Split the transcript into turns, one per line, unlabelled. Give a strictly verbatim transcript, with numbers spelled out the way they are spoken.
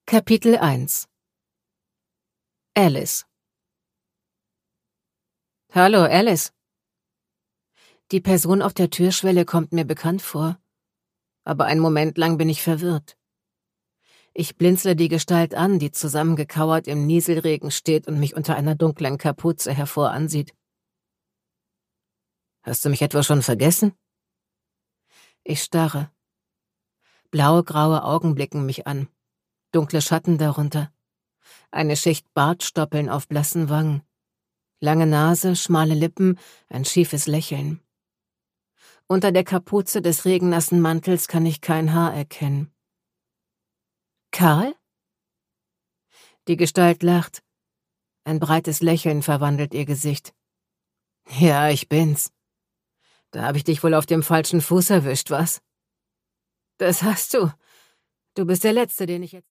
Kapitel eins. Alice. Hallo, Alice. Die Person auf der Türschwelle kommt mir bekannt vor, aber einen Moment lang bin ich verwirrt. Ich blinzle die Gestalt an, die zusammengekauert im Nieselregen steht und mich unter einer dunklen Kapuze hervor ansieht. Hast du mich etwa schon vergessen? Ich starre. Blau-graue Augen blicken mich an, dunkle Schatten darunter, eine Schicht Bartstoppeln auf blassen Wangen, lange Nase, schmale Lippen, ein schiefes Lächeln. Unter der Kapuze des regennassen Mantels kann ich kein Haar erkennen. Karl? Die Gestalt lacht. Ein breites Lächeln verwandelt ihr Gesicht. Ja, ich bin's. Da hab ich dich wohl auf dem falschen Fuß erwischt, was? Das hast du. Du bist der Letzte, den ich jetzt...